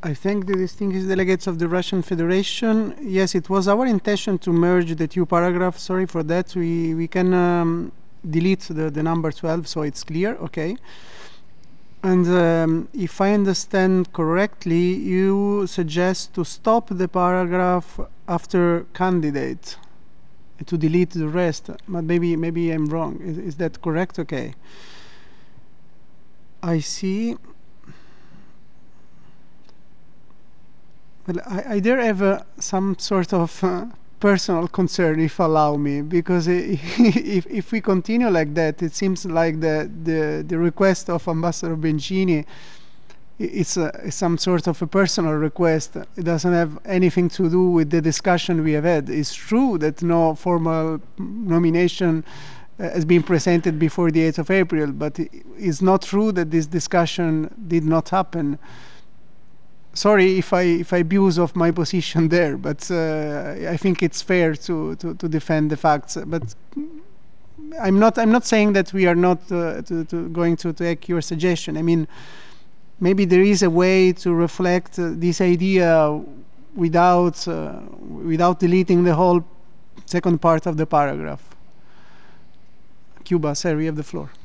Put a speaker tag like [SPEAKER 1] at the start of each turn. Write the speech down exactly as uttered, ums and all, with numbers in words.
[SPEAKER 1] I thank the distinguished delegates of the Russian Federation. Yes, it was our intention to merge the two paragraphs. Sorry for that. We, we can um, delete the, the number twelve so it's clear. Okay. And um, if I understand correctly, you suggest to stop the paragraph after candidate, to delete the rest. But maybe maybe I'm wrong. Is, is that correct? Okay. I see. Well, I, I dare have uh, some sort of uh, personal concern, if allow me, because i- if if we continue like that, it seems like the the, the request of Ambassador Bencini i- it's, a, it's some sort of a personal request. It doesn't have anything to do with the discussion we have had. It's true that no formal nomination uh, has been presented before the eighth of April, but i- it's not true that this discussion did not happen. Sorry if I if I abuse of my position there, but uh, I think it's fair to, to, to defend the facts. But I'm not I'm not saying that we are not uh, to, to going to take your suggestion. I mean, maybe there is a way to reflect uh, this idea without uh, without deleting the whole second part of the paragraph. Cuba, sir, you have the floor.